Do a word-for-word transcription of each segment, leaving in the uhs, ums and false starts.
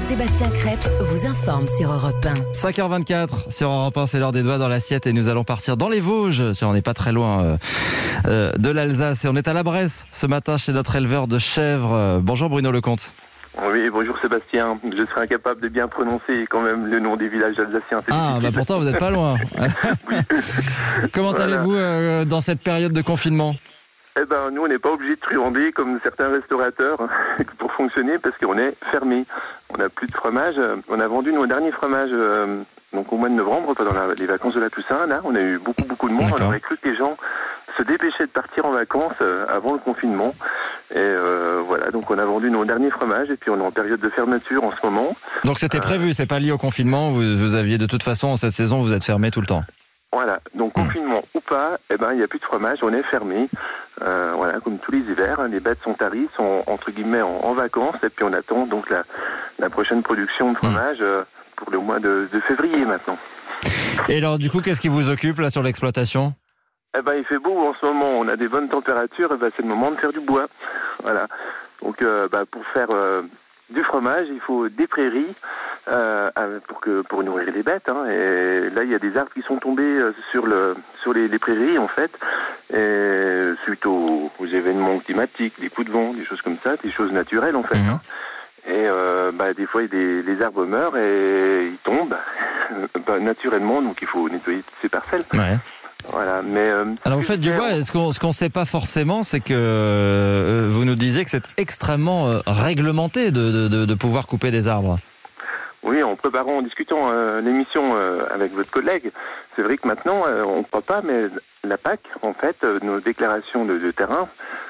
Sébastien Krebs vous informe sur Europe un. cinq heures vingt-quatre sur Europe un, c'est l'heure des doigts dans l'assiette et nous allons partir dans les Vosges. On n'est pas très loin euh, euh, de l'Alsace et on est à la Bresse ce matin chez notre éleveur de chèvres. Bonjour Bruno Lecomte. Oui, bonjour Sébastien. Je serai incapable de bien prononcer quand même le nom des villages alsaciens. C'est ah, bah pourtant vous n'êtes pas loin. Comment voilà. allez-vous euh, dans cette période de confinement ? Eh ben, nous, on n'est pas obligé de truander comme certains restaurateurs pour fonctionner parce qu'on est fermé. On n'a plus de fromage. On a vendu nos derniers fromages euh, donc au mois de novembre, pendant la, les vacances de la Toussaint. Là, on a eu beaucoup, beaucoup de monde. D'accord. On aurait cru que les gens se dépêchaient de partir en vacances euh, avant le confinement. Et euh, voilà, donc on a vendu nos derniers fromages et puis on est en période de fermeture en ce moment. Donc c'était prévu, euh, c'est pas lié au confinement. Vous, vous aviez de toute façon, en cette saison, vous êtes fermé tout le temps. Voilà, donc confinement mmh. ou pas, eh ben il n'y a plus de fromage, on est fermé. Euh, voilà, comme tous les hivers, hein, les bêtes sont taries, sont entre guillemets en, en vacances, et puis on attend donc la, la prochaine production de fromage mmh. euh, pour le mois de, de février maintenant. Et alors du coup, qu'est-ce qui vous occupe là sur l'exploitation ? Eh ben il fait beau en ce moment, on a des bonnes températures, et ben c'est le moment de faire du bois. Voilà, donc euh, bah, pour faire euh, du fromage, il faut des prairies. Euh, pour que pour nourrir les bêtes, hein. Et là il y a des arbres qui sont tombés euh, sur le sur les, les prairies en fait, et suite aux, aux événements climatiques, des coups de vent, des choses comme ça, des choses naturelles en fait. Mmh. Hein. Et euh, bah des fois des, les arbres meurent et ils tombent bah, naturellement, donc il faut nettoyer ces parcelles. Ouais. Voilà, mais euh, alors vous faites du bois. Ce qu'on ce qu'on sait pas forcément, c'est que euh, vous nous disiez que c'est extrêmement euh, réglementé de, de de de pouvoir couper des arbres. Oui, en préparant, en discutant euh, l'émission euh, avec votre collègue, c'est vrai que maintenant, euh, on ne croit pas, mais la P A C, en fait, euh, nos déclarations de, de terrain,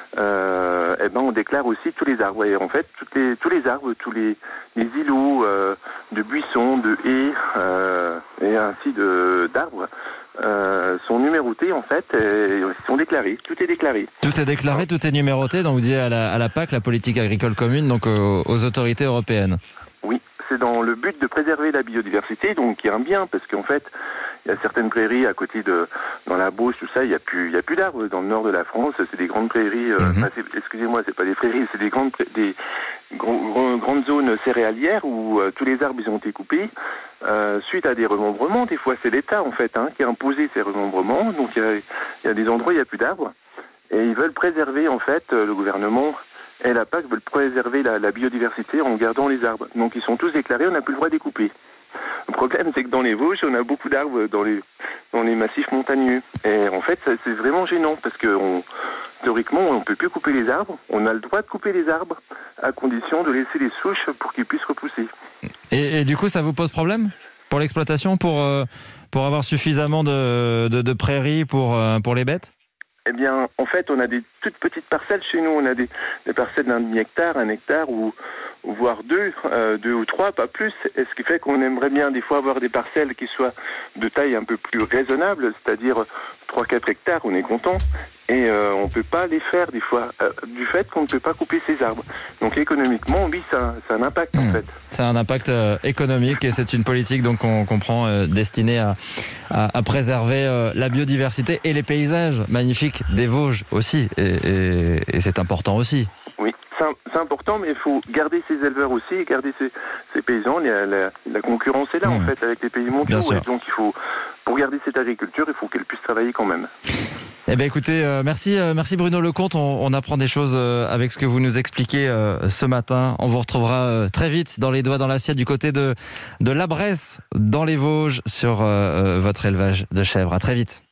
euh, eh ben, on déclare aussi tous les arbres. Et en fait, toutes les, tous les arbres, tous les, les îlots euh, de buissons, de haies euh, et ainsi de d'arbres euh, sont numérotés, en fait, et sont déclarés. Tout est déclaré. Tout est déclaré, tout est numéroté. Donc vous dites à la, à la P A C, la politique agricole commune, donc aux, aux autorités européennes. Oui. C'est dans le but de préserver la biodiversité, donc il y a un bien, parce qu'en fait, il y a certaines prairies à côté de, dans la Beauce, tout ça, il n'y a plus, il y a plus d'arbres. Dans le nord de la France, c'est des grandes prairies, euh, mm-hmm. enfin, c'est, excusez-moi, c'est pas des prairies, c'est des grandes, des gros, gros, grandes zones céréalières où euh, tous les arbres, ils ont été coupés, euh, suite à des remembrements. Des fois, c'est l'État, en fait, hein, qui a imposé ces remembrements. Donc, il y a, il y a des endroits où il n'y a plus d'arbres. Et ils veulent préserver, en fait, le gouvernement et la P A C veulent préserver la, la biodiversité en gardant les arbres. Donc ils sont tous déclarés, on n'a plus le droit de les couper. Le problème, c'est que dans les Vosges, on a beaucoup d'arbres dans les, dans les massifs montagneux. Et en fait, ça, c'est vraiment gênant parce que on, théoriquement, on ne peut plus couper les arbres. On a le droit de couper les arbres à condition de laisser les souches pour qu'ils puissent repousser. Et, et du coup, ça vous pose problème pour l'exploitation, pour, euh, pour avoir suffisamment de, de, de prairies pour, euh, pour les bêtes ? Eh bien, en fait, on a des toutes petites parcelles chez nous. On a des, des parcelles d'un demi-hectare, un hectare, ou, ou voire deux, euh, deux ou trois, pas plus. Et ce qui fait qu'on aimerait bien des fois avoir des parcelles qui soient de taille un peu plus raisonnable, c'est-à-dire trois à quatre hectares, on est content. Et euh, on ne peut pas les faire des fois, euh, du fait qu'on ne peut pas couper ces arbres. Donc économiquement, oui, ça, ça a un impact mmh. en fait. Ça a un impact euh, économique et c'est une politique donc on comprend euh, destinée à, à, à préserver euh, la biodiversité et les paysages magnifiques des Vosges aussi. Et, et, et c'est important aussi. Oui, c'est, c'est important, mais il faut garder ces éleveurs aussi, et garder ces, ces paysans. La, la, la concurrence est là mmh. en fait avec les pays mondiaux. Et donc il faut, pour garder cette agriculture, il faut qu'elle puisse travailler quand même. Eh bien, écoutez, euh, merci, euh, merci Bruno Lecomte. On, on apprend des choses euh, avec ce que vous nous expliquez euh, ce matin. On vous retrouvera euh, très vite dans les doigts dans l'assiette du côté de de la Bresse, dans les Vosges, sur euh, votre élevage de chèvres. À très vite.